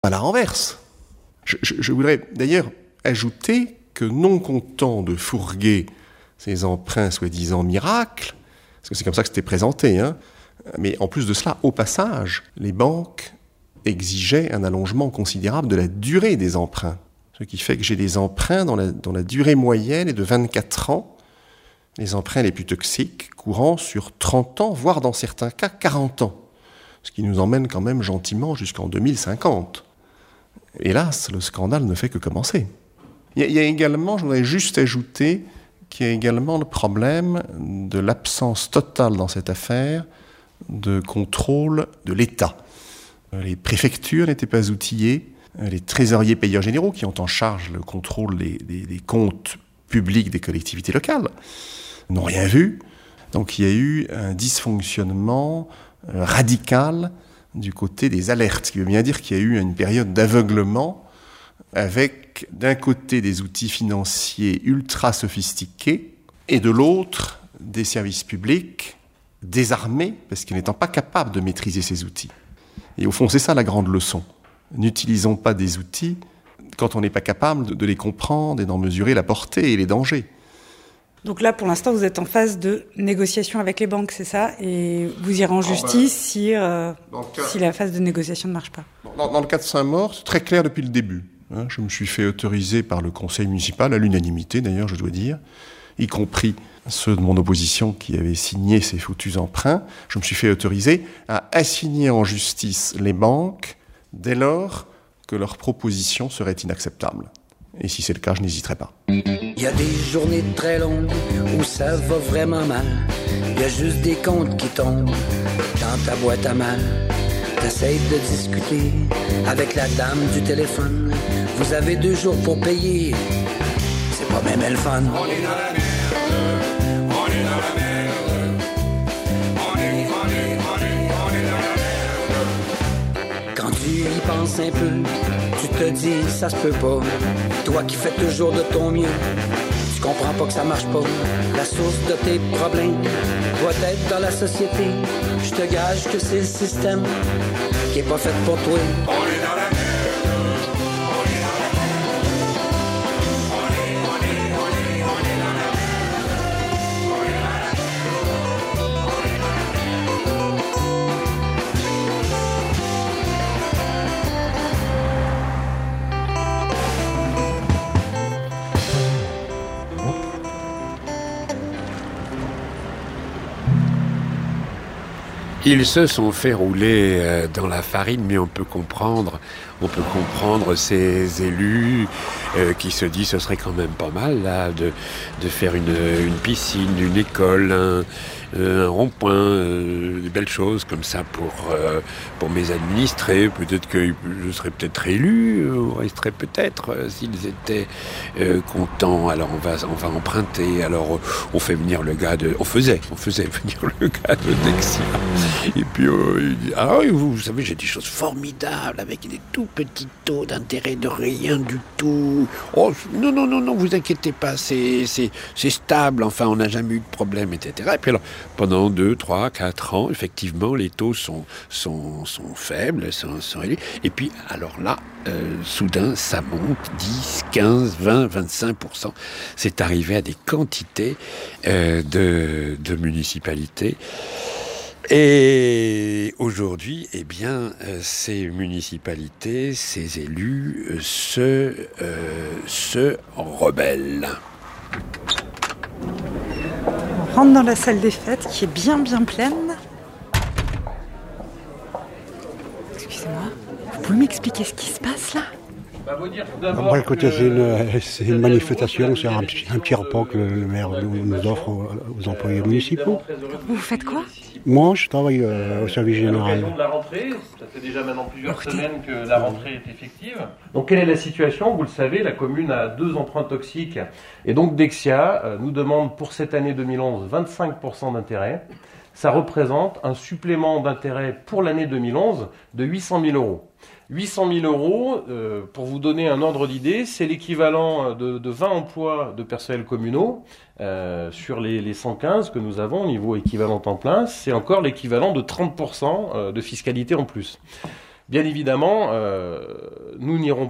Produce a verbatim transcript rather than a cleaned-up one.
à la renverse. Je, je, je voudrais d'ailleurs ajouter que non content de fourguer ces emprunts soi-disant miracles, parce que c'est comme ça que c'était présenté, hein, mais en plus de cela, au passage, les banques exigeaient un allongement considérable de la durée des emprunts. Ce qui fait que j'ai des emprunts dont la, dont la durée moyenne est de vingt-quatre ans, les emprunts les plus toxiques courant sur trente ans, voire dans certains cas quarante ans, ce qui nous emmène quand même gentiment jusqu'en deux mille cinquante. Hélas, le scandale ne fait que commencer. Il y a, il y a également, je voudrais juste ajouter, qu'il y a également le problème de l'absence totale dans cette affaire de contrôle de l'État. Les préfectures n'étaient pas outillées, les trésoriers payeurs généraux qui ont en charge le contrôle des, des, des comptes publics des collectivités locales n'ont rien vu. Donc il y a eu un dysfonctionnement radical du côté des alertes, ce qui veut bien dire qu'il y a eu une période d'aveuglement avec d'un côté des outils financiers ultra sophistiqués et de l'autre des services publics désarmés parce qu'ils n'étant pas capables de maîtriser ces outils. Et au fond, c'est ça la grande leçon. N'utilisons pas des outils quand on n'est pas capable de, de les comprendre et d'en mesurer la portée et les dangers. Donc là, pour l'instant, vous êtes en phase de négociation avec les banques, c'est ça ? Et vous irez en justice oh ben, si, euh, cas, si la phase de négociation ne marche pas. Dans, dans le cas de Saint-Maur, c'est très clair depuis le début. Hein, je me suis fait autoriser par le conseil municipal, à l'unanimité d'ailleurs, je dois dire, y compris ceux de mon opposition qui avaient signé ces foutus emprunts. Je me suis fait autoriser à assigner en justice les banques dès lors que leur proposition serait inacceptable. Et si c'est le cas, je n'hésiterai pas. Il y a des journées très longues où ça va vraiment mal. Il y a juste des comptes qui tombent dans ta boîte à mal. T'essayes de discuter avec la dame du téléphone. Vous avez deux jours pour payer. C'est pas même le fun. On est dans la merde. On est dans la merde. On est, on est, on est, on est dans la merde. Quand tu y penses un peu, tu te dis ça se peut pas. Toi qui fais toujours de ton mieux, tu comprends pas que ça marche pas. La source de tes problèmes doit être dans la société. Je te gage que c'est le système qui est pas fait pour toi. On est dans la merde. On est dans la merde. On est, on est, on est, on est dans la merde. On est dans la merde. On est dans la Ils se sont fait rouler dans la farine, mais on peut comprendre, on peut comprendre ces élus euh, qui se disent ce serait quand même pas mal là de de faire une une piscine, une école, un, un rond-point, euh, des belles choses comme ça pour euh, pour mes administrés. Peut-être que je serais peut-être élu, on resterait peut-être euh, s'ils étaient euh, contents. Alors on va on va emprunter. Alors on fait venir le gars de, on faisait on faisait venir le gars de Dexia. Et puis, euh, il dit, ah oui, vous, vous savez, j'ai des choses formidables avec des tout petits taux d'intérêt de rien du tout. Oh, non, non, non, non, vous inquiétez pas, c'est, c'est, c'est stable, enfin, on n'a jamais eu de problème, et cetera. Et puis alors, pendant deux, trois, quatre ans, effectivement, les taux sont, sont, sont faibles, sont, sont réduits. Et puis, alors là, euh, soudain, ça monte dix, quinze, vingt, vingt-cinq pour cent. C'est arrivé à des quantités euh, de, de municipalités. Et aujourd'hui, eh bien, euh, ces municipalités, ces élus euh, se, euh, se rebellent. On rentre dans la salle des fêtes qui est bien bien pleine. Excusez-moi, vous pouvez m'expliquer ce qui se passe là ? Moi, écoutez, c'est une, c'est une manifestation, c'est un, un petit repas que le maire nous, nous offre aux, aux employés municipaux. Vous faites quoi ? Moi, je travaille euh, au service général. À l'occasion de la rentrée, ça fait déjà maintenant plusieurs Écoutez. semaines que la rentrée est effective. Donc, quelle est la situation ? Vous le savez, la commune a deux emprunts toxiques. Et donc, Dexia euh, nous demande pour cette année deux mille onze vingt-cinq pour cent d'intérêt. Ça représente un supplément d'intérêt pour l'année deux mille onze de huit cent mille euros. huit cent mille euros, euh, pour vous donner un ordre d'idée, c'est l'équivalent de, de vingt emplois de personnels communaux euh, sur les, les cent quinze que nous avons au niveau équivalent temps plein. C'est encore l'équivalent de trente pour cent de fiscalité en plus. Bien évidemment, euh, nous n'irons